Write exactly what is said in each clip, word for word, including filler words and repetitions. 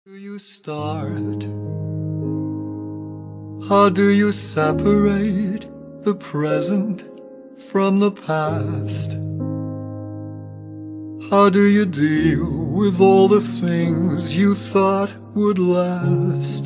Do you start? How do you separate the present from the past? How do you deal with all the things you thought would last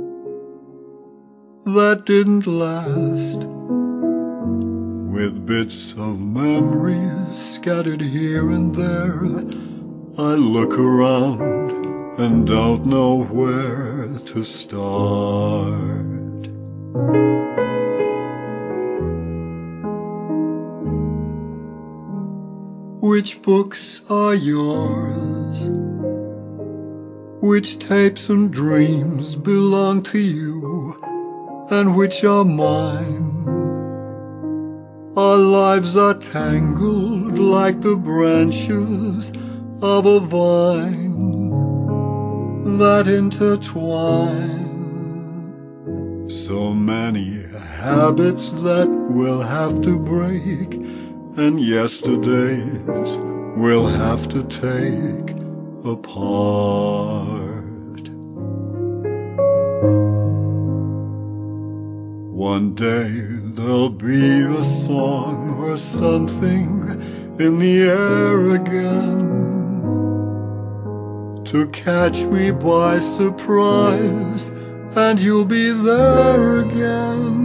that didn't last? With bits of memories scattered here and there, I look around and don't know where to start. Which books are yours? Which tapes and dreams belong to you, and which are mine? Our lives are tangled like the branches of a vine that intertwine. So many habits that we'll have to break, and yesterdays we'll have to take apart. One day there'll be a song or something in the air again to catch me by surprise, and you'll be there again.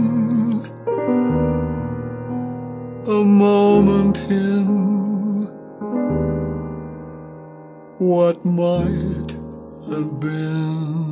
A moment in what might have been.